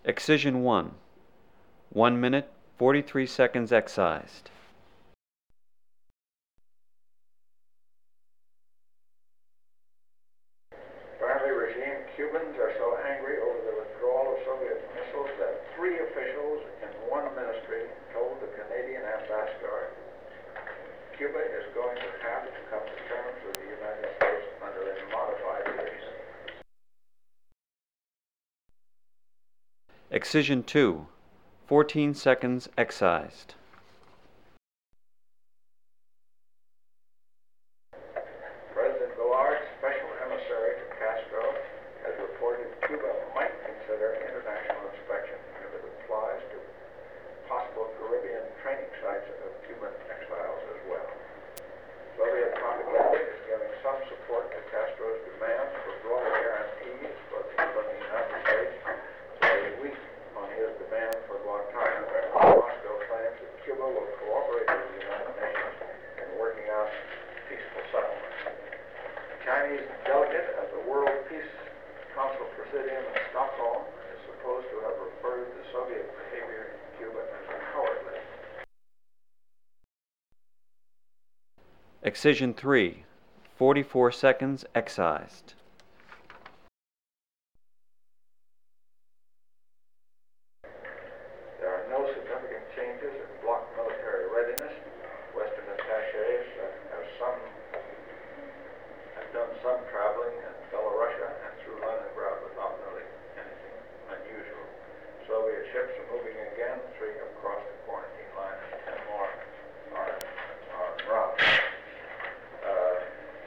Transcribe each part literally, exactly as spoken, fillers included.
Excision one. one minute, forty-three seconds excised. Apparently, regime Cubans are so angry over the withdrawal of Soviet missiles that three officials in one ministry told the Canadian ambassador Cuba is going to have to come to terms with the United States under a modified peace. Excision two. fourteen seconds excised. President Villard, special emissary to Castro, has reported Cuba might consider international inspection if it applies to possible Caribbean training sites of Cuban exiles as well. Soviet propaganda is giving some support to Castro's demands for broader guarantees for the, from the United States, but is weak on his demand for Guantanamo. Moscow claims that Cuba will cooperate with the United Nations in working out peaceful settlements. The Chinese delegate at the World Peace Council Presidium in Stockholm is supposed to have referred to Soviet behavior in Cuba as cowardly. Excision three. forty-four seconds excised. There are no significant changes in bloc military readiness. Western attachés have some have done some traveling in Belarusia and through Leningrad without really anything unusual. Soviet ships are moving again, three have crossed the quarantine line, and ten more are, are en route. Uh,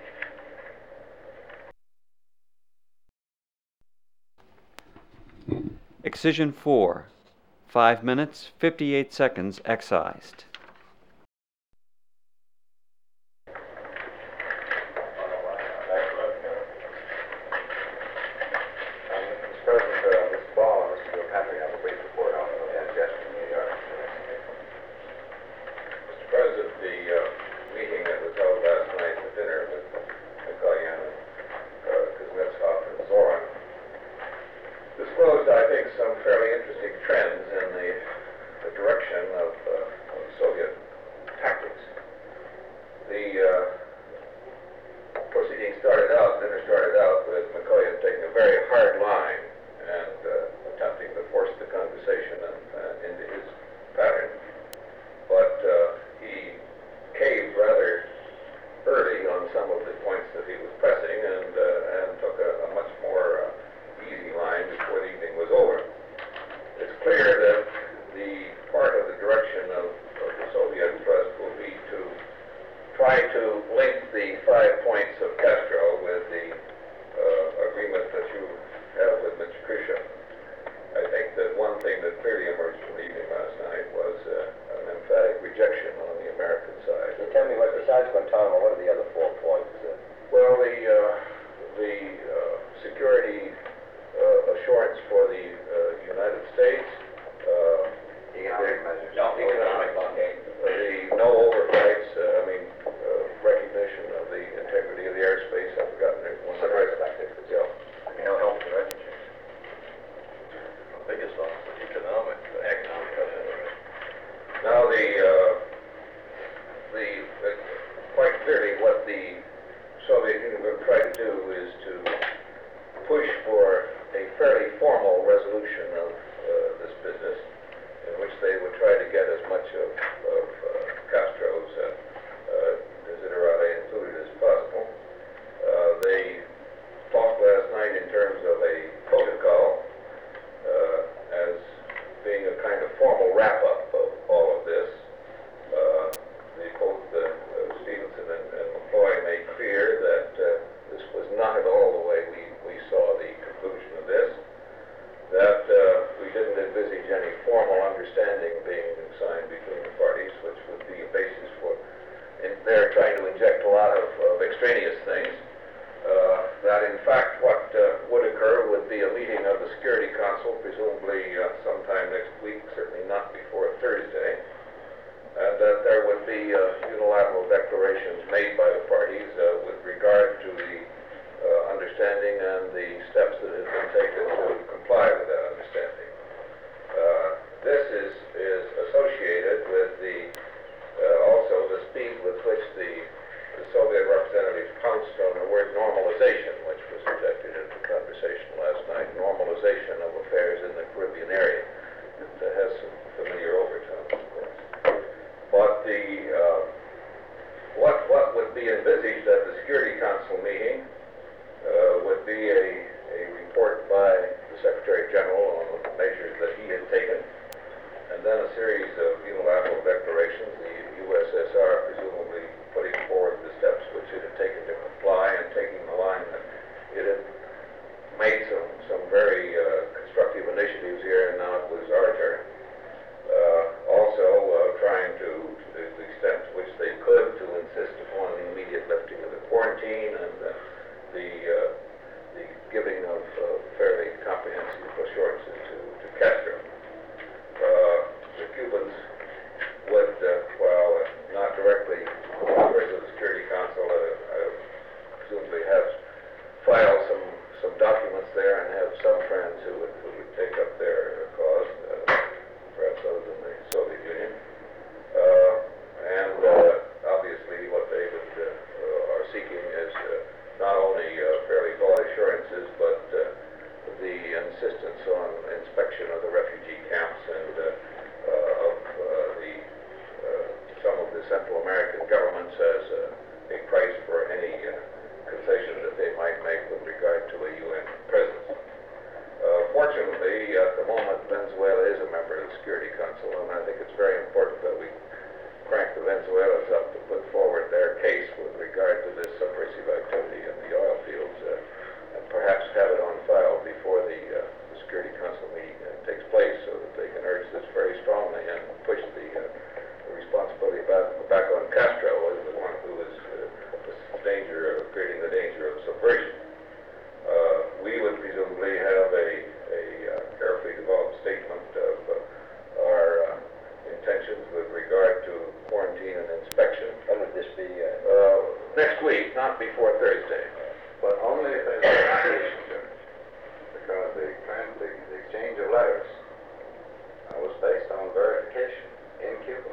Excision four. five minutes, fifty-eight seconds excised. disclosed, I think, some fairly interesting trends in the, the direction of, uh, of Soviet tactics. The uh, proceedings started out, dinner started out with Mikoyan taking a very hard line and uh, attempting to force the conversation and, uh, into his pattern. But uh, he caved rather early on some of the points that he was pressing and, uh, and took a, a much more uh, easy line before the evening was over. It's clear that the part of the direction of, of the Soviet thrust will be to try to link the five points of Castro with the uh, agreement that you have with Mister Khrushchev. I think that one thing that clearly emerged from the evening last night was uh, an emphatic rejection on the American side. Can you tell me what, besides Guantanamo, what are the other four points? Uh, Well, the uh, the uh, security uh, assurance for the uh, United States, uh, economic measures. No, economic blockade. The no overflights. Uh, I mean, uh, recognition of the integrity of the airspace. I've forgotten it. One Civil perspective. Yeah. I mean, no help for refugees. The biggest loss was economic, economic. Now the uh, the uh, quite clearly what the Soviet Union will try to do is to push for a fairly formal resolution of uh, this business, in which they would try to get as much of, of uh, Castro's uh, uh, desiderata included as possible. Uh, they talked last night in terms of a protocol uh, as being a kind of formal wrap-up of all of this. Uh, the, both uh, uh, Stevenson and, and McCloy made clear that uh, this was not at all the way we, we saw the uh, fairly comprehensive assurances to, to Castro. Uh, the Cubans would, uh, while uh, not directly members of the Security Council, uh, uh, presumably have filed some, some documents there and have some friends who would, who would take up their cause, uh, perhaps other than the Soviet Union. Uh, and uh, obviously what they would, uh, uh, are seeking is uh, not only uh, fairly broad assurances, but uh, the insistence on inspection of the refugee camps and uh, uh, of uh, the uh, some of the Central American governments as uh, a price for any uh, concession that they might make with regard to a U N presence. Uh, fortunately, at the moment, Venezuela is a member of the Security Council, and I think it's very important that we crank the Venezuelans up to put forward their case with regard to this subversive activity in the oil fields, uh, and perhaps have it on file before the, uh, the Security Council meeting uh, takes place, so that they can urge this very strongly and push the, uh, the responsibility back, back on Castro as the one who is uh, the danger of creating the danger of subversion. Uh, we would presumably have a, a uh, carefully developed statement of uh, our uh, intentions with regard to quarantine and inspection. When would this be? Uh, Uh, next week, not before Thursday. But only if there's a violation, Jim. Because the, trans- the, the exchange of letters uh, was based on verification in Cuba.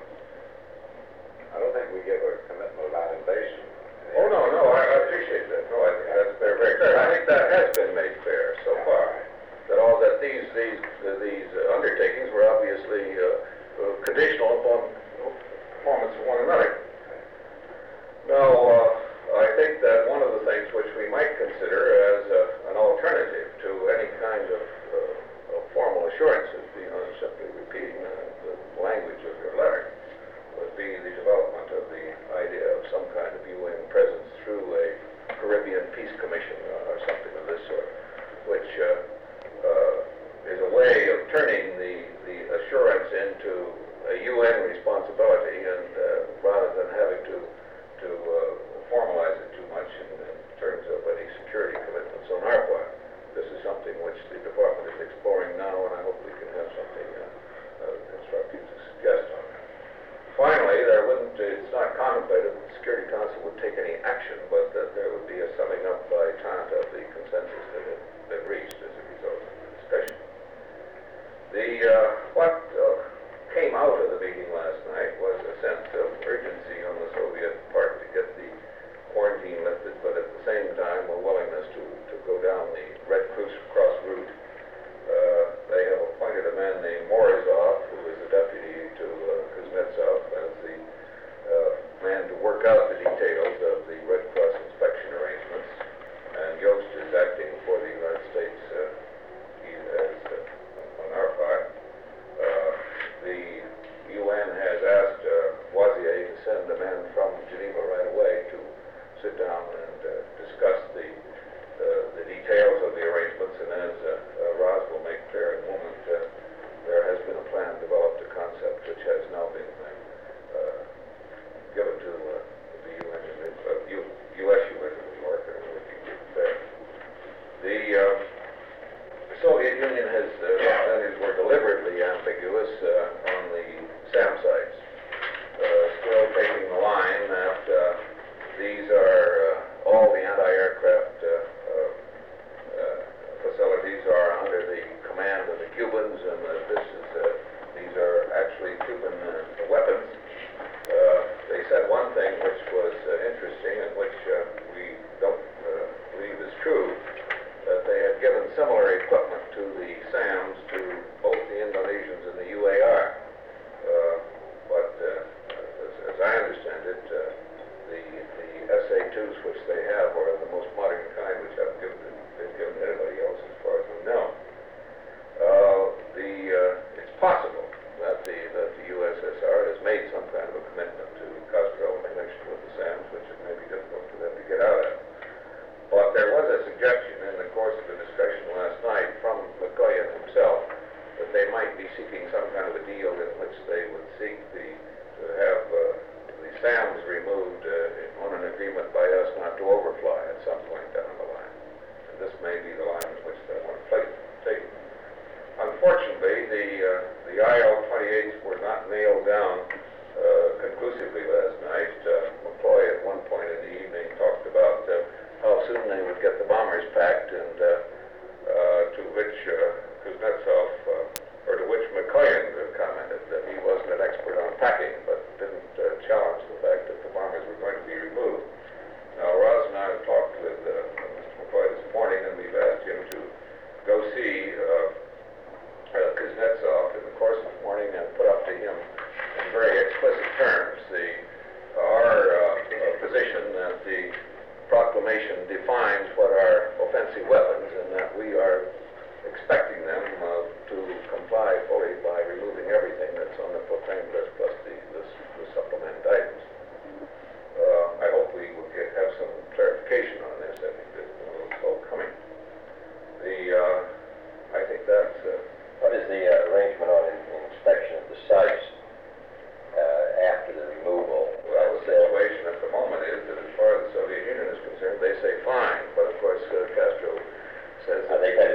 I don't think we give a commitment without invasion. Oh, no, no, I, I appreciate that. No, I think that's very, very clear. I think that has been made fair so far. That all that these, these, uh, these uh, undertakings were obviously uh, uh, conditional upon performance of one another. Now, uh, I think that one of the things which we might consider as uh, an alternative to any kind of, uh, of formal assurances, beyond simply repeating uh, the language of your letter, would be the development of the idea of some kind of U N presence through a Caribbean Peace Commission uh, or something of this sort, which uh, uh, is a way of turning the, the assurance into a U N responsibility, and uh, rather than having to to uh, formalize it too much in, in terms of any security commitments on our part. This is something which the department is exploring now, and I hope we can have something uh, uh, constructive to suggest on that. Finally, there wouldn't, it's not contemplated that the Security Council would take any action, but that there would be a summing up by Tant of the consensus that had been reached as a result of the discussion. The, uh, what uh, came out of the meeting last night was a sense of urgency on the Soviet part to get the quarantine lifted, but at the same time a willingness to, to go down the Red Cross route. Uh, they have appointed a man named Morozov, who is a deputy to uh, Kuznetsov, as the uh, man to work out the details of the Red Cross inspection arrangements, and Yost is acting for the United States uh, he, as uh, on our part. Uh, the U N has asked uh, Voisier to send a man from Geneva right away to sit down and uh, discuss the, uh, the details of the arrangements, and as uh, uh, Roz will make clear in a moment, uh, there has been a plan developed, a concept which has now been uh, given to uh, the U N, uh, U, U.S. U N in New York, and will be there. The uh, The Soviet Union has, uh, representatives were deliberately ambiguous uh, on the SAM sites, uh, still taking the line that uh, these are uh, all the anti-aircraft uh, uh, uh, facilities are under the command of the Cubans, and that this is uh, these are actually Cuban uh, weapons. Uh, they said one thing which was uh, interesting, and which uh, we don't uh, believe is true, that they had given similar equipment to the SAMs to both the Indonesians and the U A R.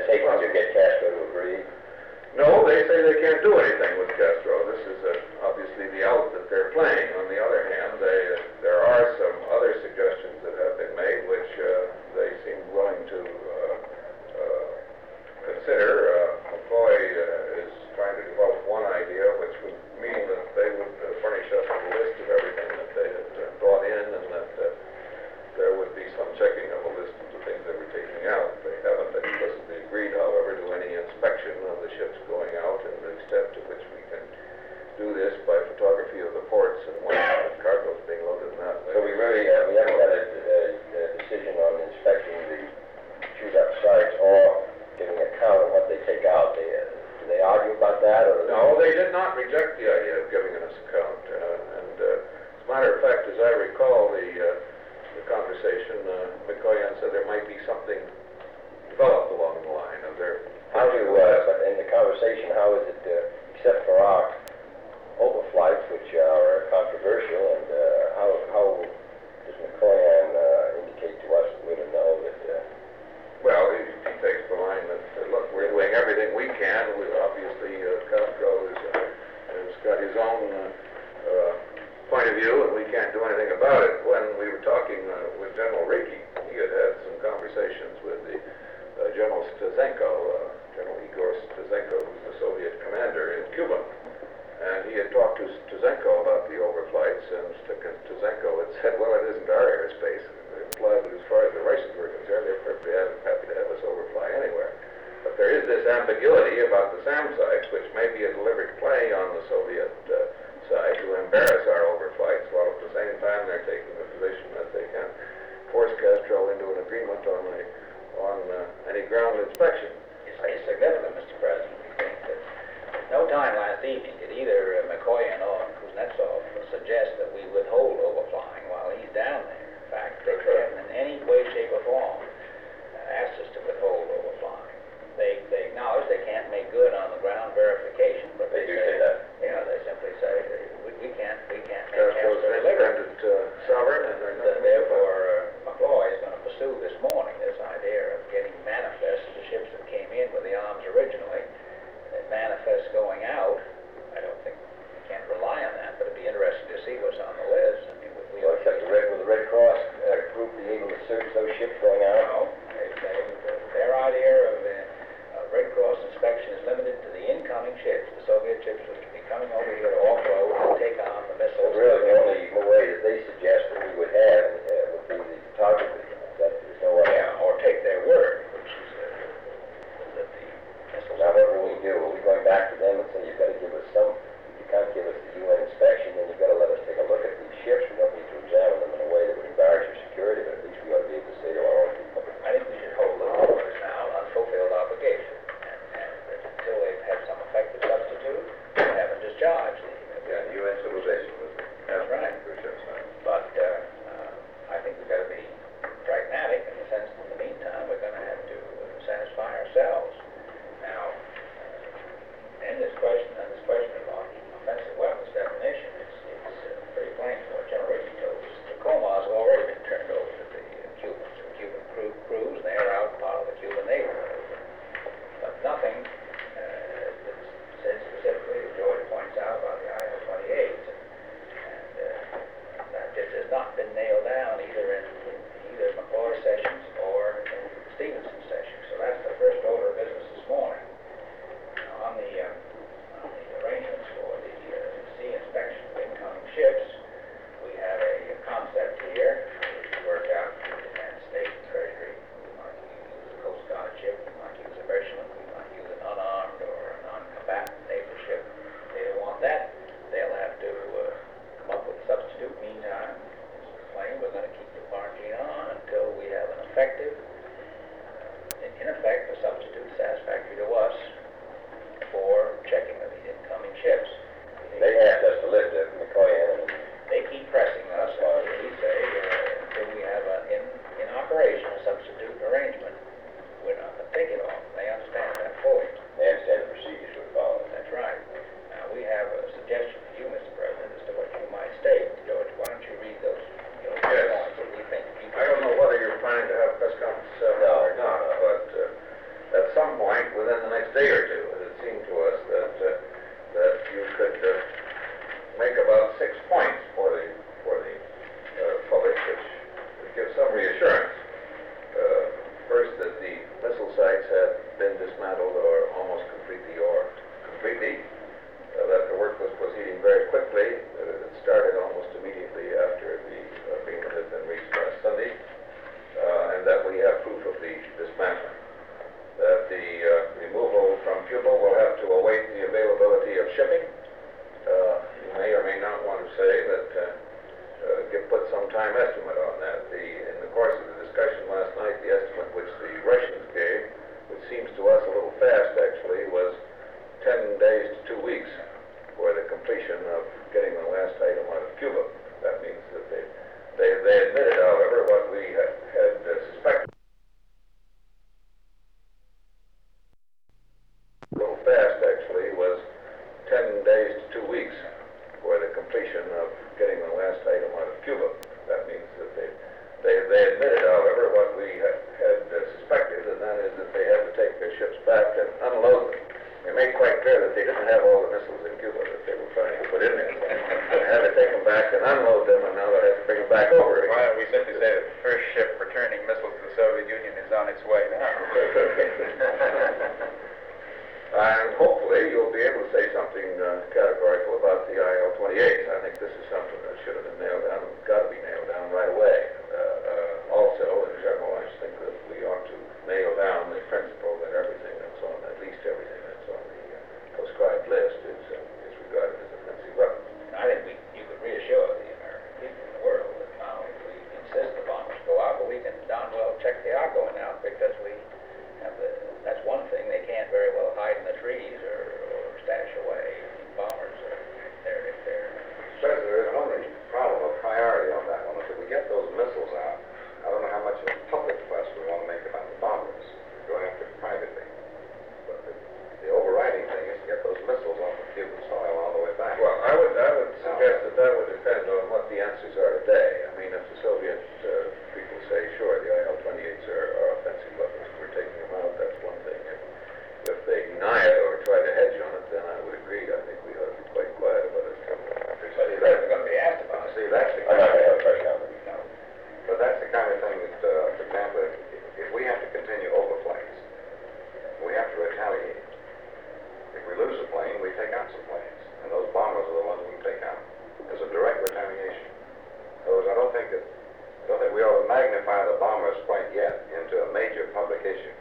it take them to get Castro to agree? No, they say they can't do anything with Castro. This is uh, obviously the out that they're playing. On the other hand, they, uh, there are some other suggestions that have been made which uh, they seem willing to uh, uh, consider. Uh, McCoy uh, is trying to develop one idea which would mean that they would uh, furnish us with a list of everything that they had uh, brought in, and that uh, there would be some checking of a list of the things they were taking out. They haven't explicitly agreed, however, to any inspection of the ships going out, and the extent to which we can do this by photography of the ports and when the cargo's being loaded and that. So we really, uh, we haven't got a, a, a decision on inspecting the chewed-up sites or giving a count of what they take out. They, uh, do they argue about that, or? No, they did not reject the idea of giving us a count. Uh, and uh, as a matter of fact, as I recall the, uh, the conversation, uh, McCoyan said there might be something developed along the line of their... How do, uh, but in the conversation, how is it, uh, except for our overflights, which are controversial, and uh, how, how does McCoyan uh, indicate to us that we don't know that... Uh, Well, he, he takes the line that, uh, look, we're doing everything we can. We, obviously, uh, Castro is, uh, has got his own uh, uh, point of view, and we can't do anything about it. When we were talking uh, with General Ricci, he had had some conversations with the uh, General Stazenko, uh, General Igor Stazenko, who's the Soviet commander in Cuba. And he had talked to Stazenko about the overflights, and Stazenko had said, well, it isn't our airspace. It implied that as far as the Russians were concerned, they're perfectly happy to have us overfly anywhere. But there is this ambiguity about the SAM sites, which may be a deliberate play on the Soviet uh, side to embarrass our overflights, while at the same time they're taking the position that they can force Castro into an agreement on, the, on uh, any ground inspection. It's, it's significant, Mister President. We think that at no time last evening did either uh, McCoyan or Kuznetsov suggest that we withhold overflying while he's down there. In fact, they haven't in any way, shape, or form uh, asked us to withhold overflying. They, they acknowledge they can't make good on the ground verification, but They they, do say, say that. You know, they simply say that we, we can't, we can't make Castro's Castro an deliver. independent uh, sovereign, and they're not Th- Therefore, uh, McCloy is going to pursue this morning this idea of getting manifest the ships that came in with the arms originally, and manifest going out. I don't think we can't rely on that, but it'd be interesting to see what's on the list. I mean, we, we Well, except the Red, will the Red Cross uh, group be able to search those ships going out? No, they, they, their idea of uh, uh, Red Cross inspection is limited to the incoming ships, the Soviet ships which will be coming over here to offload and take on the missiles. But really, the only way that they suggest that we would have uh, would be the photography. That there's no way. Yeah, or take their word, which is uh, that the missiles. Now, what will we do? Are we going back to them and say, you've got to give us some, if you can't give us the U N inspection, then you've got to let us take a look at these ships. We don't need to examine them in a way that would embarrass your security, but at least we ought to be able to say to our own people. I think we should hold them over as now unfulfilled obligation, and, and that until they've had some effective substitute, they haven't discharged the. Yeah, U N civilization was. That's right. For sure, son. But uh, uh, I think we've got to be pragmatic in the sense that in the meantime we're going to have to uh, satisfy ourselves. Now, uh, and this question, and this question about offensive weapons, that within the next day or two. It seemed to us that, uh, that you could uh, make about six points for the, for the uh, public, which would give some reassurance. Uh, first, that the missile sites had been dismantled or almost completely, or completely, uh, that the work was proceeding very quickly, that it had started almost immediately after the agreement had been reached last Sunday, uh, and that we have proof of the dismantling. That the uh, removal from Cuba will have to await the availability of shipping. Uh, you may or may not want to say that, uh, uh, give, put some time estimate on that. The, in the course of the discussion last night, the estimate which the Russians gave, which seems to us a little fast actually, was ten days to two weeks for the completion of getting the last item out of Cuba. That means that they, they, they admitted, however, what we had, had uh, suspected. A little fast actually was ten days to two weeks for the completion of getting the last item out of Cuba. That means that they, they, they admitted, however, what we had, had uh, suspected, and that is that they had to take their ships back and unload them. They made quite clear that they didn't have all the missiles in Cuba that they were trying to put in there. They had to take them back and unload them, and now they have to bring them back over again. Why don't we simply say that the first ship returning missiles to the Soviet Union is on its way now? And hopefully you'll be able to say something uh, categorical about the I L twenty-eights. I think this is something that should have been nailed down, and got to be nailed down right away. Uh, uh, also, in general, I just think that we ought to nail down the principle that everything that's on, at least everything that's on the uh, proscribed list is, uh, is regarded as offensive weapons. I think we, you could reassure the American people in the world that now we insist the bombers go out, but we can darn well check they are going out, because we have the, that's one thing, they can't very well hide in the trees or, or stash away. Bombers are there if they're... Says there is an only problem of priority on that one. If we get those missiles out, I don't know how much of a public fuss we want to make about the bombers going after it privately. But the, the overriding thing is to get those missiles off of Cuban soil all the way back. Well, I would, I would suggest that that would depend on what the answers are today. I mean, if the Soviet uh, people say, sure, the I L twenty-eights are, are offensive weapons, we're taking them out, that's one thing. If, if they deny it or try to hedge on it, then I would agree. I think we ought to be quite quiet about it. But you're never going to be asked about it. See, that's the I'm kind not going to have a of, question on it. No. but that's the kind of thing that, uh, for example, if, if we have to continue overflights, we have to retaliate. If we lose a plane, we take out some planes, and those bombers are the ones we can take out. There's a direct retaliation. So I don't think that, I don't think we ought to magnify the bombers quite yet into a major public issue.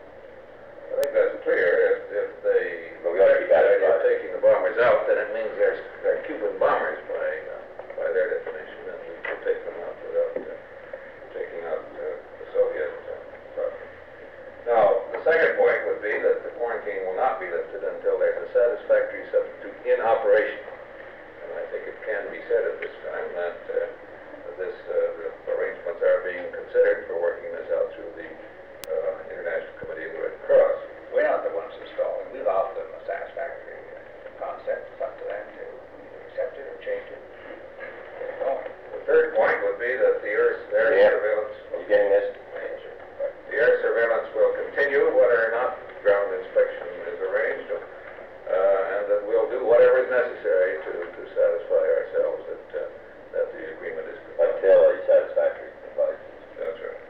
I think that's clear. If, if they But we ought to keep that in are mind. taking the bombers out, then it means they're, they're Cuban bombers by, uh, by their definition, and we can take them out without uh, taking out uh, the Soviet uh, property. Now, the second point would be that the quarantine will not be lifted until there's a satisfactory substitute in operation. And I think it can be said at this time that uh, this uh, the arrangements are being considered for working this out through the uh, International Committee of the Red Cross. We're not the ones installing. We've offered them a satisfactory uh, concept. It's up to them to either accept it or change it. Get it going. The third point would be that the Earth air Yeah. surveillance, Are you getting this? the air surveillance will continue whether or not ground inspection is arranged, uh, and that we'll do whatever is necessary to, to satisfy ourselves that uh, that the agreement is complete. Until a satisfactory device. That's right.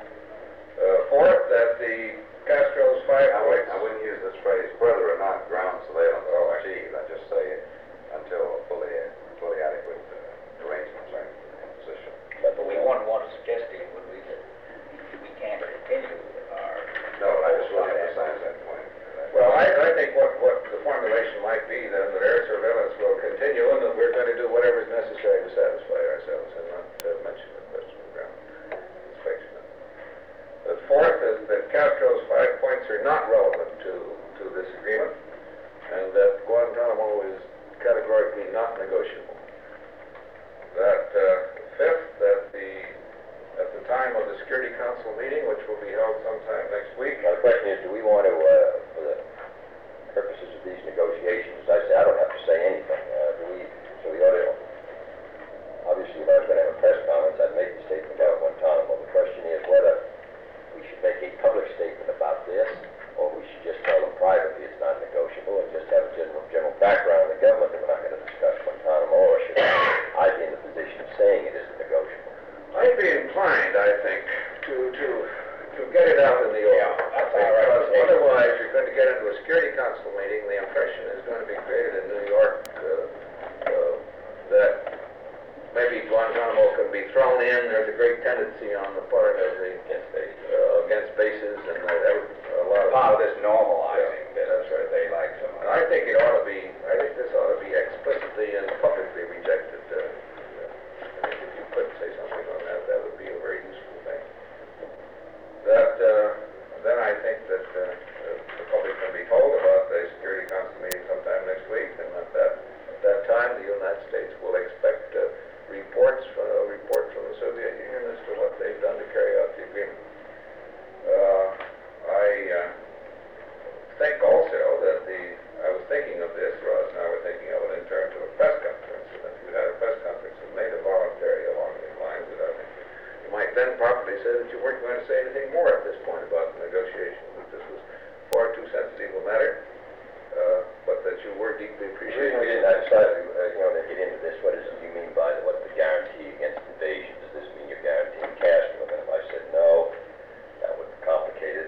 Uh, fourth, that the Castro's five I wouldn't, points. I wouldn't use this phrase, whether or not ground surveillance Oh, is I- achieved. I'd just say until fully, fully adequate uh, arrangements are in position. But we wouldn't want to suggest to you, would we, that we can't continue our... No, I just want to emphasize that point. Well, I, I think what, what the formulation might be then, that air surveillance will continue and that we're going to do whatever is necessary to satisfy ourselves and not uh, mention the question of ground inspection. The fourth is that Castro's five points are not relevant to, to this agreement, and that Guantanamo is categorically not negotiable. That uh, fifth, that the at the time of the Security Council meeting, which will be held sometime next week, Now, the question is, do we want to, uh, for the purposes of these negotiations, as I say, I don't have to say anything. Uh, do we, so we ought to, obviously, if I was going to have a press conference, I'd make the statement about Guantanamo. The question is whether we should make a public statement about this, or we should just tell them privately a Security Council meeting, the impression is going to be created in New York uh, uh, that maybe Guantanamo can be thrown in. There's a great tendency on the part of the uh, against bases, and that every, a lot of Part of this normalizing Yeah, that's right. they like so And much. I think it ought to be. I think this ought to be explicitly and publicly rejected. Uh, I think if you could say something on that, that would be a very useful thing. That uh, then I think that uh, the public can be told about the Security Council meeting sometime next week, and at that at that time, the United States will expect uh, reports from a report from the Soviet Union as to what they've done to carry out the agreement. Uh, I uh, think also that the I was thinking of this, Ross and I were thinking of it in terms of a press conference, and if you had a press conference and made it voluntary along these lines, that I think you might then properly say that you weren't going to say anything more at this point about the negotiations, that this was far too sensitive a matter, uh, but that you were deeply We appreciative. didn't, I decided, uh, you know, to get into this, what does you mean by the, what's the guarantee against invasion? Does this mean you're guaranteeing cash from them? I said, no, that would complicate it.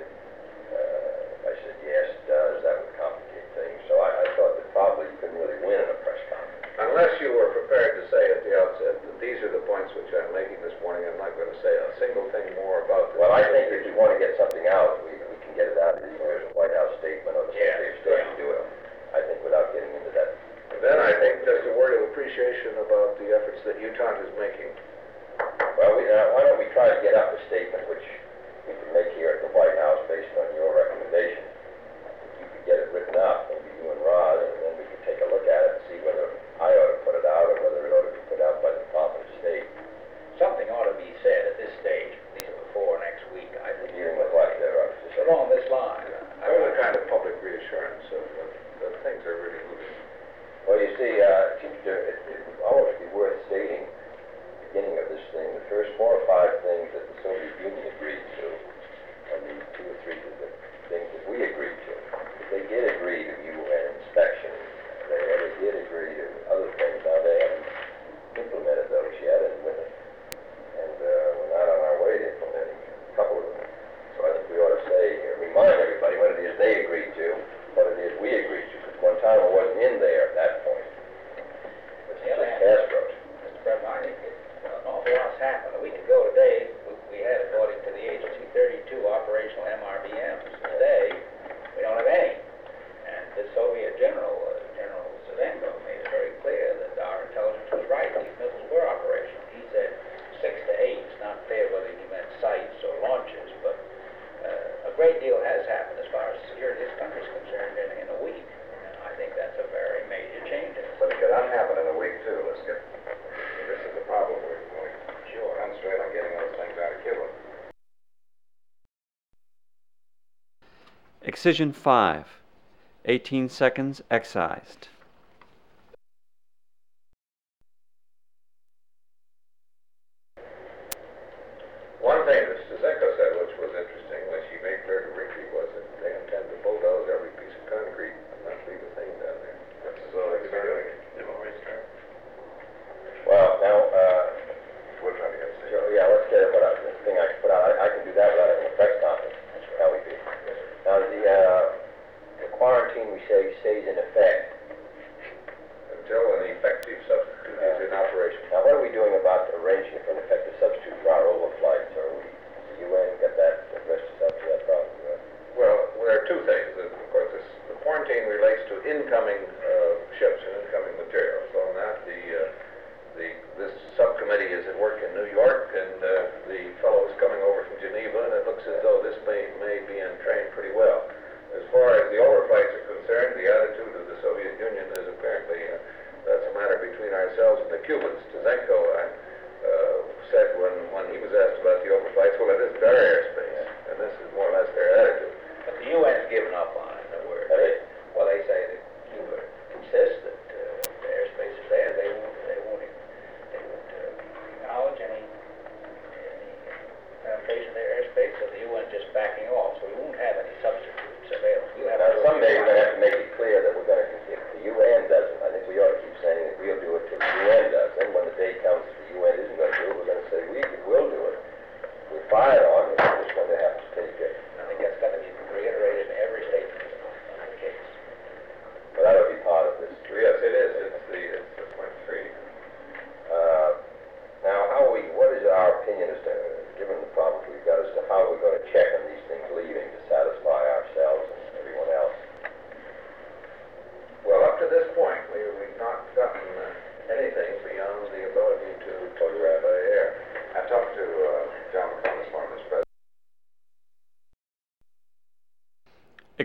Uh, I said, yes, it does, that would complicate things. So I, I thought that probably you couldn't really win in a press conference. Unless you were prepared to say at the outset that these are the points which I'm making this morning, I'm not going to say a single thing more about this. Well, I think if you want to get something out, we, we can get it out, either as a White House statement or the Yeah, Secretary of State yeah. can do it. I think without getting into that. Then I think just a word of appreciation about the efforts that Utah is making. Well, we, uh, why don't we try to get up a statement which we can make here at the White House based on your recommendation. You could get it written up, maybe you and Rod, and then we could take a look at it and see whether I ought to put it out or whether it ought to be put out by the Department of State. Something ought to be said at this stage, at least before next week, I think. Dealing with what there are. Along this line. I There's a would- kind of public reassurance of that, that things are really moving. Well, you see, uh, it, seems to- it, it would almost be worth stating, at the beginning of this thing, the first four or five things that the Soviet Union agreed to, and the two or three of the things that we agreed to. If they did agree to U N inspection, they, they did agree to other things. Now, they haven't implemented those yet, and, with it, and uh, we're not on our way to implementing a couple of them. So I think we ought to say, uh, remind everybody what it is they agreed to, what it is we agreed to, because Guantanamo wasn't in there at that point. It's The other just hand, Castro. Mister President, I think it- an awful lot's happened. A week ago today, we- we had, according to the agency, thirty-two operational M R B Ms. Today, we don't have any. And the Soviet general, uh, General Zdenko, made it very clear that our intelligence was right. These missiles were operational. He said six to eight. It's not clear whether he meant sites or launches, but uh, a great deal has happened as far as security of this country is concerned in, in a week. And I think that's a very major change in it. But it could unhappen in a week too. Let's get, this is the problem. We're, we're Sure. concentrate on getting those things out of Cuba. Excision five. eighteen seconds excised. One thing that Stezhenko said, which was interesting, when she made clear to Rigby, was that they intend to bulldoze every piece of concrete and not leave a thing down there. That's all they're doing. They've already started. Well, now, uh, We're trying to get so, yeah, let's get it put out, this thing I can put out, I, I can do that without having a press conference. How we be. Now, the, uh, the quarantine, we say, stays in effect. Until an effective substitute is in operation. Now, what are we doing about arranging for an effective substitute for our overflights? Are we, the U N got that addressed itself to that problem? uh? Well, there are two things. Of course, this, the quarantine relates to incoming uh, ships and incoming materials. So on that, the, uh, the this subcommittee is at work in New York, and uh, the fellow is coming over from Geneva, and it looks as though this may, may be entrained pretty well. As far as the overflights are concerned, the attitude of the Soviet Union is apparently uh, that's a matter between ourselves and the Cubans. Stezhenko uh, uh, said when, when he was asked about the overflights, well, it is their airspace, and this is more or less their attitude. But the U N's given up on it, in other words. Have they? Well, they say that Cuba insists that uh, the airspace is there. They won't, they won't, they won't uh, acknowledge any, any penetration of their airspace, so the U N's just backing off. So we won't have any substitutes available. We'll have Now, to- someday we're gonna have to make it clear that we're gonna, if the U N doesn't, I think we ought to keep saying that we'll do it till the U N does. Then when the day comes that the U N isn't gonna do it, we're gonna say we will do it. We're fired on, we're just gonna have to take it. I think that's got to be reiterated in every statement.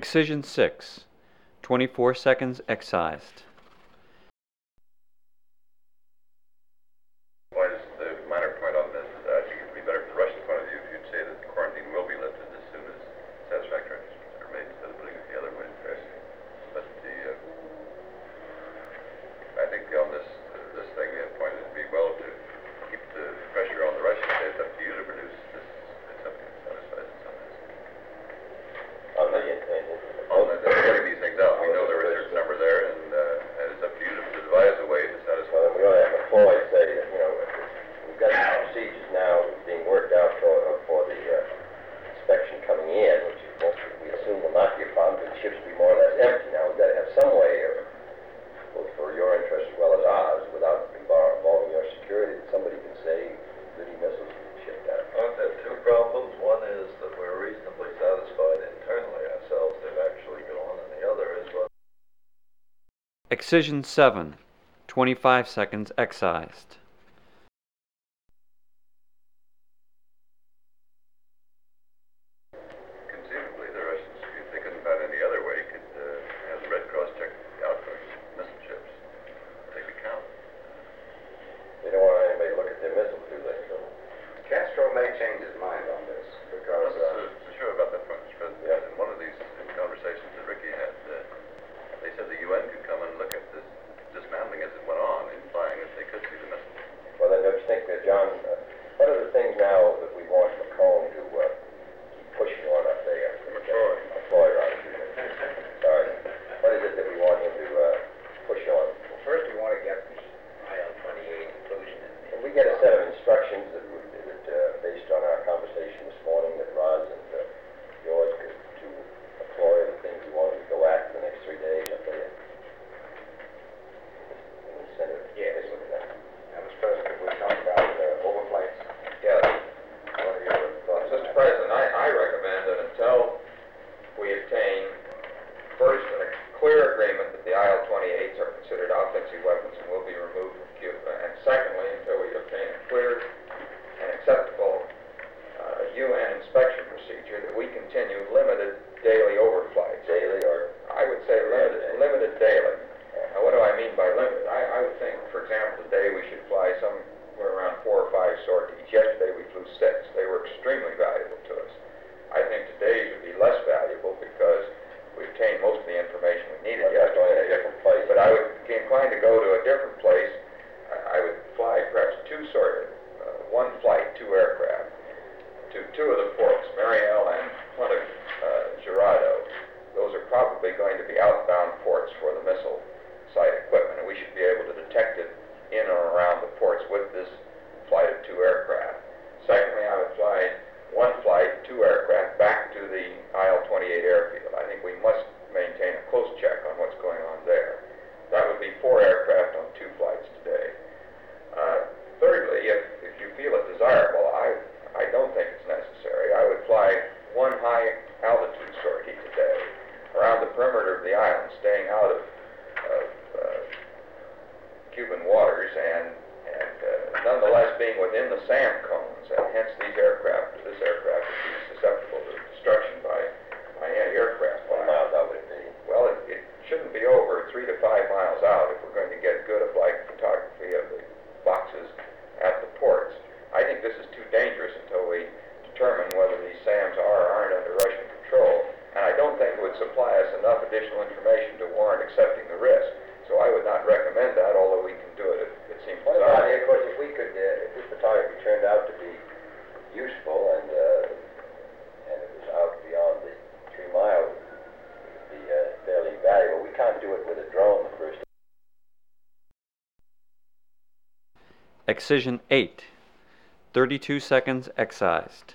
Excision six, twenty-four seconds excised. Well, just a minor point on this. Uh, I think it would be better from Russia's point of view if you'd say that the quarantine will be lifted as soon as satisfactory arrangements are made, instead of putting it the other way. But the, uh, I think on this uh, this thing, the point would be well to keep the pressure on the Russians. It's up to you to produce this. It's something that satisfies us on this. On the, On the, the getting these things out, we know there is a certain number there, and, uh, and it's up to you to devise a way to satisfy. well, we ought to have McCoy say, that, you know, we've got the procedures now being worked out for, for the uh, inspection coming in, which is most, we assume will not be a problem, because the ships will be more or less empty now. We've got to have some way of, both for your interest as well as ours, without involving your security, that somebody can say thirty missiles have been shipped out. Well, there are two problems. One is that we're reasonably satisfied internally ourselves they've actually gone, and the other is what Excision seven, twenty-five seconds excised. Conceivably, the Russians, if they couldn't find any other way, could uh, have the Red Cross check the outgoing missile ships. They could count. They don't want anybody to look at their missiles, do they? So, Castro may change his mind on this, I because, wasn't uh, so, so sure about that point, Mister President. Yeah. In one of these conversations that Ricky had, uh, they said the U N could come and look at this dismantling as it went on, implying that they could see the missile. well, then don't you think, uh, John, uh, what are the things now that we want Macron to uh, keep pushing on up there? McCoy. McCoy, right. Sorry. What is it that we want him to uh, push on? Well, first we want to get the I L twenty-eight inclusion in Can we get a set of instructions that, would, that uh, based on our conversation this morning, that Roz and uh, George could to employ the things we wanted to go at for the next three days up there? Can we send it? Yes. Look at that. and Mister President, we talked about uh, overflights. Yes, What are your thoughts? Mister President, I, I recommend that until we obtain first a clear agreement that the I L twenty-eights are considered offensive weapons and will be removed from Cuba, and secondly, until we obtain a clear and acceptable uh, U N inspection procedure, that we continue limited daily overflights. Daily or? I would say limited, limited daily. Now, what do I mean by limited? I, I would think, for example, today we should fly somewhere around four or five sorties. Yesterday we flew six. They were extremely valuable to us. I think today's would be less valuable because we obtained most of the information we needed Well, that's going in a yesterday. different place. But I would be inclined to go to a different place. I, I would fly perhaps two sort of, uh, one flight, two aircraft, to two of the ports, Mariel and Punta uh, Gerardo. Those are probably going to be outbound ports for the missile site equipment, and we should be able to detect it in or around the ports with this flight of two aircraft. Secondly, I would fly one flight, two aircraft, back to the I L twenty-eight airfield. I think we must maintain a close check on what's going on there. That would be four aircraft on two flights today. Uh, thirdly, if, if you feel it desirable, I, I don't think it's necessary. I would fly one high altitude sortie today around the perimeter of the island, staying out of, of uh, Cuban waters and, and uh, nonetheless being within the sand cones, and hence these aircraft, this aircraft would be susceptible to destruction by, by anti-aircraft What fire. miles out would it be? Well, it, it shouldn't be over three to five miles out if we're going to get good flight photography of the boxes at the ports. I think this is too dangerous until we determine whether these SAMs are or aren't under Russian control, and I don't think it would supply us enough additional information to warrant accepting the risk. So I would not recommend that, although we can do it if it seems What about, desirable. of course, if we could, uh, if this photography turned out to be useful and, uh, and it was out beyond the three miles, it would be uh, fairly valuable. We can't do it with a drone the first. Excision eight, thirty-two seconds excised.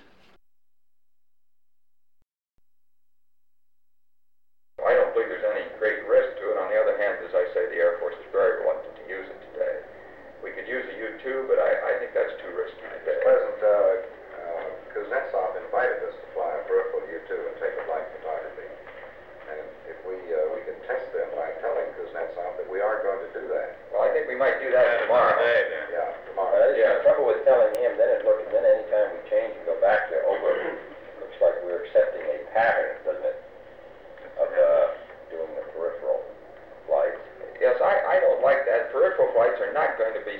I don't believe there's any great risk to it. On the other hand, as I say, the Air Force is very reluctant to use it today. We could use a U two, but I, I think that's too risky today. President, uh, uh, Kuznetsov invited us to fly a peripheral U two and take a flight photography. And if we, uh, we could test them by telling Kuznetsov that we are going to do that. Well, I think we might do that tomorrow. Yeah, tomorrow. Uh, Yeah. The trouble with telling him, then it looked, then anytime we change and go back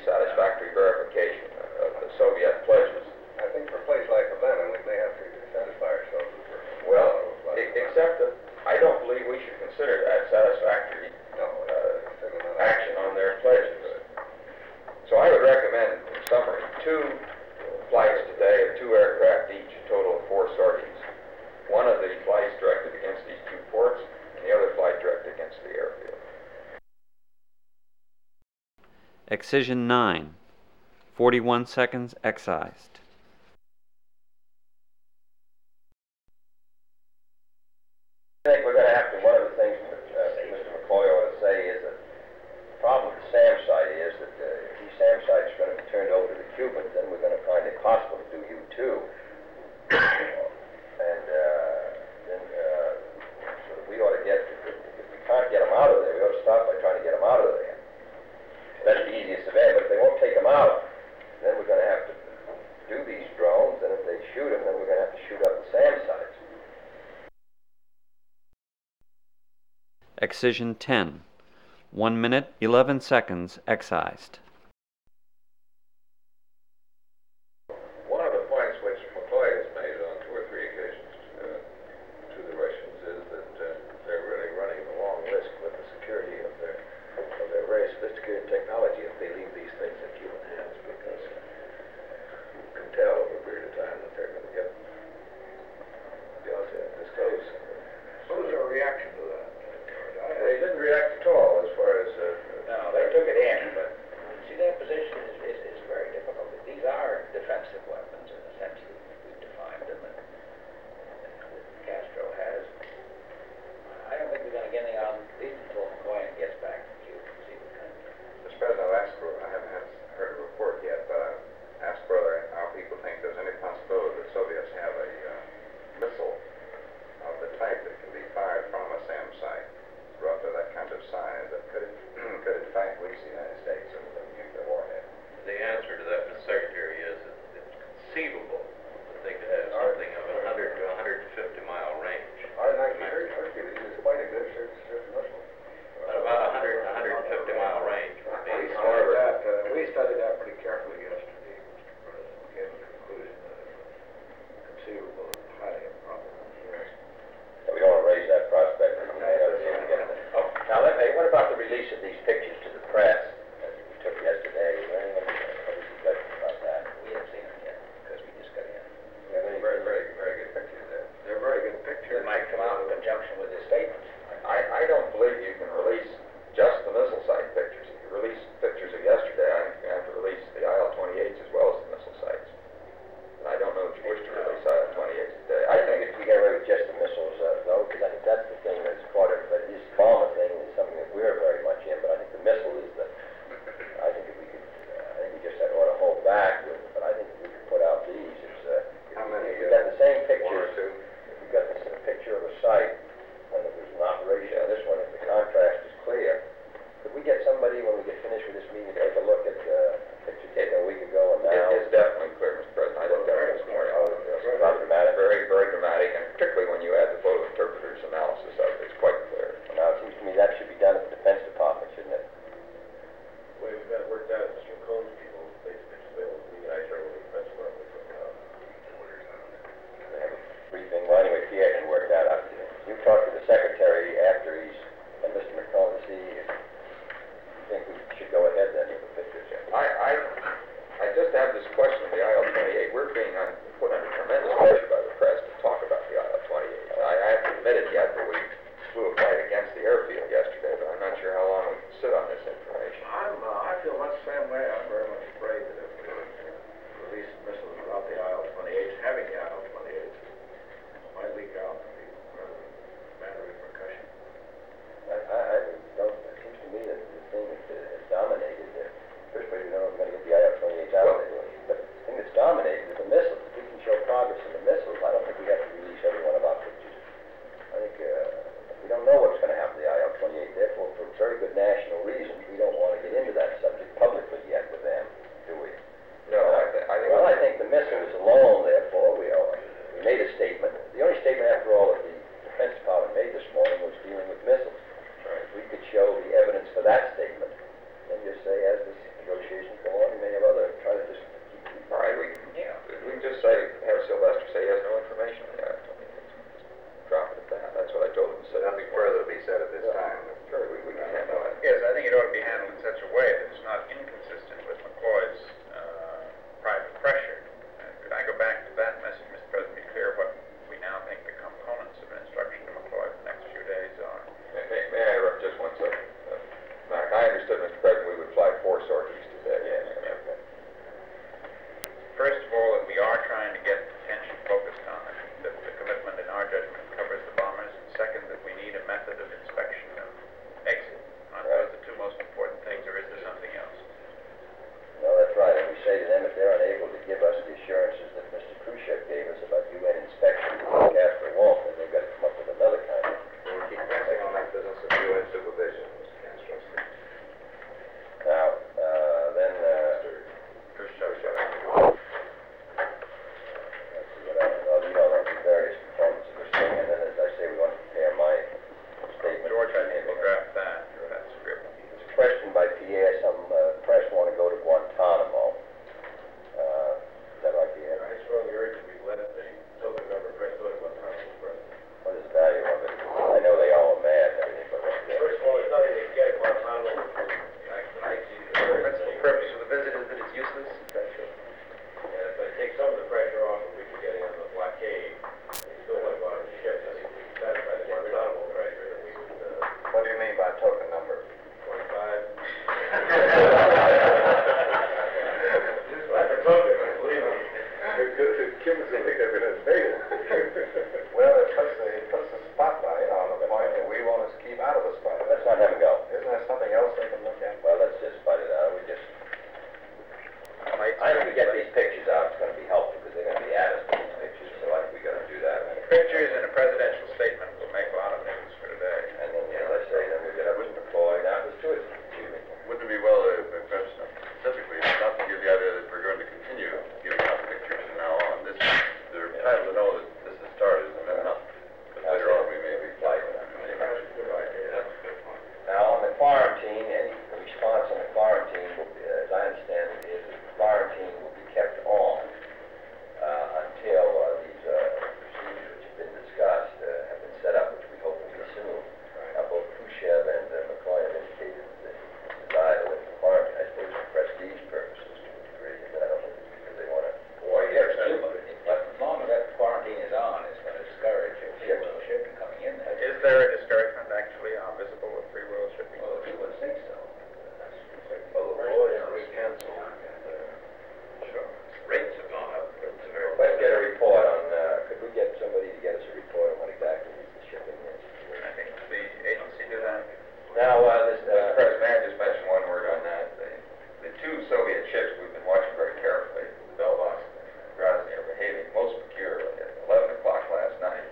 satisfactory verification of the Soviet pledges. I think for a place like Atlanta, we may have to satisfy ourselves with. Well, e- except that I don't believe we should consider that satisfactory No, uh, it's certainly not. action on their pledges. So I would recommend, in summary, two flights today of two aircraft each, a total of four sorties. One of the flights directed against these two ports, and the other flight directed against the airfield. Excision nine. forty-one seconds excised. I think we're going to have to, one of the things that uh, Mister McCoy ought to say is that the problem with the SAM site is that uh, if these SAM sites are going to be turned over to the Cubans, then we're going to find it possible to do U two. And uh, then uh, so we ought to get, if, if we can't get them out of there, we ought to start by trying to get them out of there. That's the easiest of it, but if they won't take them out, then we're going to have to do these drones, and if they shoot them, then we're going to have to shoot up the SAM sites. Excision ten. one minute, eleven seconds excised. One of the points which McCoy has made on two or three occasions uh, to the Russians is that uh, they're really running a long risk with the security of their of their very sophisticated technology if they leave these things in Cuban hands, because you can tell over a period of time that they're going to get be able to disclose. What was our reaction to that? They didn't react at all as far as uh, No, they took it in, but see, their position is, is, is very difficult. These are defensive weapons in the sense that we've defined them, and, and Castro has. I don't think we're going to get anything on these until McCoy gets back to Cuba. See what kind of. Mister President, I've asked, I haven't had, heard a report yet, but I've asked Brother how people think there's any possibility that Soviets have a uh, missile of the type that can be fired from a SAM site, roughly that kind of size, that could, could in fact reach the United States with a nuclear warhead. the answer to that, Mister Secretary, is that it's conceivable that they could have something of a hundred to a hundred and fifty mile range. I like the Hercules is quite a good surface missile. At about a hundred, a hundred and fifty mile range would be. We studied that, uh, we studied that pretty carefully yesterday, Mister President. We came to the conclusion that it was conceivable and highly improbable. Yes. So we don't want to raise that prospect. We may not be able to get it. Oh, now, let me, what about the release of these pictures to the press that we took yesterday? Is there anyone who's objecting about that? We haven't seen them yet because we just got in. You have any Very, very, very good pictures there. They're very good pictures. It might come out in conjunction with his statement. I, I don't believe you can release just the missile site pictures. If you release pictures of yesterday, I think you have to release the I L twenty-eights as well as the missile sites. And I don't know if you wish to release I L twenty-eights today. I think if we get away with just the missiles, uh, though, because I think that's the thing that's caught everybody. This bomber thing is something that we're very much in, but I think the missile is the, I think if we could, uh, I think we just had ought to hold back with it, but I think if we could put out these, it's, uh, How many, if we uh, got the same one or pictures, two? if we got this, a picture of a site when it was in operation, and this one, if the contrast is clear, could we get somebody, when we get finished with this meeting, to take a look at, uh, picture taken a week ago and now? It is definitely clear, Mister President. I looked at it this morning. Oh, it's not dramatic. Very, very dramatic, and particularly when you add the photo interpreter's analysis of it, it's quite clear. Now, it seems to me that should be done at the Defense Department, shouldn't it? Well, we've got it worked out, Mister McCollum's people, basically, available to the Internal Defense Department from, uh, They have a briefing, well, anyway, Pierre can work that out. You talk to the Secretary after he's, and Mister McCollum, see if you think we should go ahead then with the pictures. I, I, I just have this question of the I L twenty-eight. We're being un- put under tremendous pressure by the press to talk about the I L twenty-eight. I, I haven't admitted yet that we flew a flight against the airfield yesterday, but I'm not sure how long we can sit on this information. I'm, uh, I feel much the same way. I'm very much afraid that if we release missiles without the I L twenty-eights, having the I L twenty-eights, might leak out and be rather bad repercussion. I, I, I don't, it seems to me that the thing that uh, has dominated, uh, first of all, you know, we're going to get the I L twenty-eights out of there, but the thing that's dominated is the missiles. If we can show progress in the missiles, I don't think we have to release every one of our pictures. I think, uh, we don't know what's going to happen to the I L twenty-eight, therefore, for very good national reasons, we don't want to get into that subject publicly yet with them, do we? No, I, th- I think. Well, I think the missiles alone, therefore, we, are, we made a statement. The only statement, after all, that the Defense Department made this morning was dealing with missiles. If we could show the evidence for that statement, then just say, as the negotiations go permissible with free world shipping? Well, if you would think so. Well, the war was canceled. Sure. Rates have gone up. Rates are very. Let's get a report on, uh, could we get somebody to get us a report on what exactly the shipping is? I think the agency do that. Now, uh, this, Mister uh, President, may I just mention one word on that? The, the two Soviet ships we've been watching very carefully, the Belbos and Grozny, are behaving most peculiarly. At eleven o'clock last night,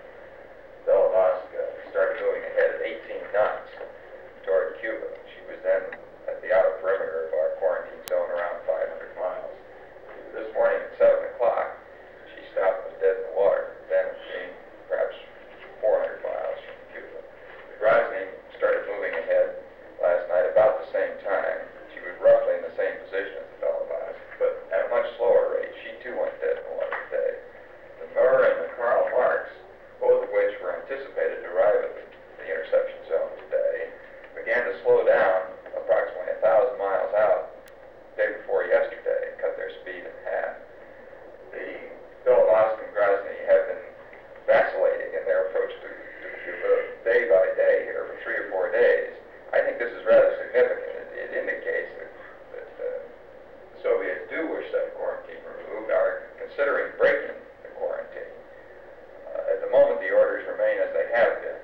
Belbos uh, started moving ahead at eighteen knots toward Cuba. She was then at the outer perimeter of our quarantine zone around five hundred miles. This morning at seven o'clock, she stopped and was dead in the water, then being perhaps four hundred miles from Cuba. The Grozny started moving ahead last night about the same time. She was roughly in the same position as the Belbos, but at a much slower rate. She too went dead in the water today. The Murr and the Karl Marx, both of which were anticipated to arrive at the, the interception zone today, began to slow down approximately a thousand miles out the day before yesterday and cut their speed in half. The Belbos and Grozny have been vacillating in their approach to, to Cuba day by day here for three or four days. I think this is rather significant. It, it indicates that, that uh, the Soviets do wish that quarantine removed, are considering breaking the quarantine. Uh, at the moment, the orders remain as they have been.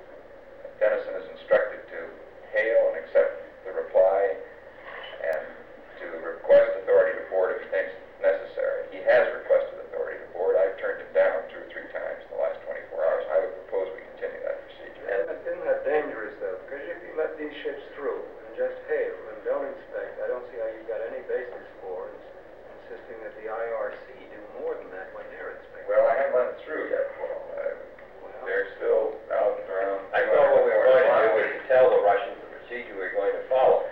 Dennison is instructed to hail and accept the reply and to request authority to board if he thinks necessary. He has requested authority to board. I've turned him down two or three times in the last twenty-four hours. I would propose we continue that procedure. Isn't that dangerous, though? Because if you let these ships through and just hail and don't inspect, I don't see how you've got any basis for ins- insisting that the I R C do more than that when they're inspecting. Well, I haven't let it through yet, Paul. Uh, they're still out and around. I thought what we were going to do was to tell the Russians the procedure we we're going to follow.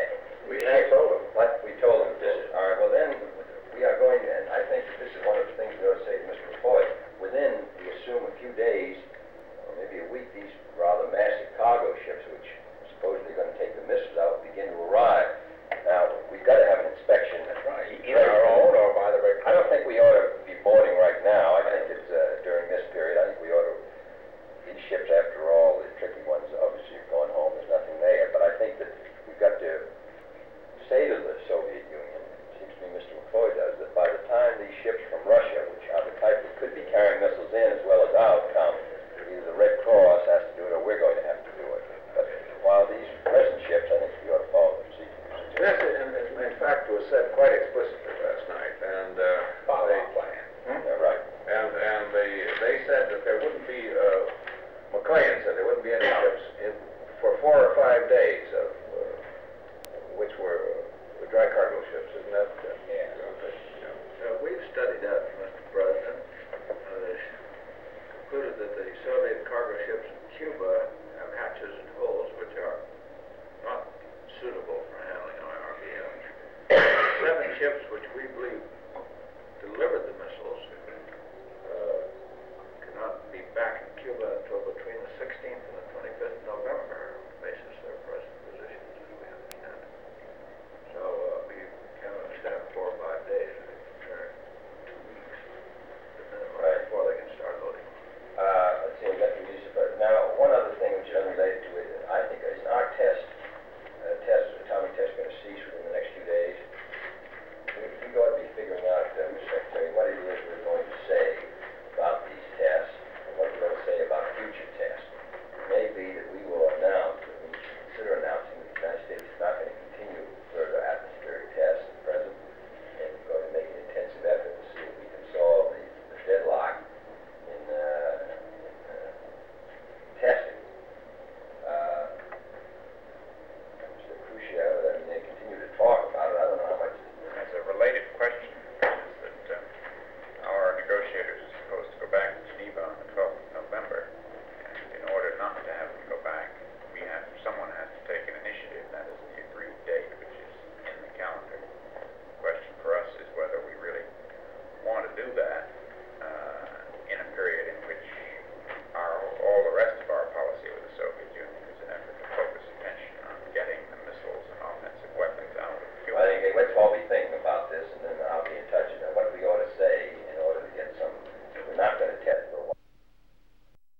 We have told them. What? We told them this. All right, well then, we are going to, and I think that this is one of the things we ought to say to Mister McCoy. Within, we assume a few days, or maybe a week, these rather massive cargo ships, which supposedly are going to take the missiles out, begin to arrive. Now, we've got to have an inspection. That's right. Either our own or by the Red I don't think we ought to be boarding right now. I think it's uh, during this period. I think we ought to, these ships, after all, the tricky ones, obviously are going home. There's nothing there. But I think that we've got to say to the Soviet Union, it seems to me Mister McCoy does, that by the time these ships from Russia, which are the type that could be carrying missiles in as well as out, come, either the Red Cross has to do it or we're going to have to do it. But while these present ships, I think we ought to follow the procedure. Yes, and it, in fact, was said quite explicitly last night, and uh, follow-on plan. Yeah, right. and and they they said that there wouldn't be. Uh, McLean said there wouldn't be any ships in, for four or five days of uh, which were uh, dry cargo ships, isn't that? Uh, Yeah. okay, yeah. Uh, we've studied that, Mister President. Uh, they concluded that the Soviet cargo ships in Cuba have hatches and hold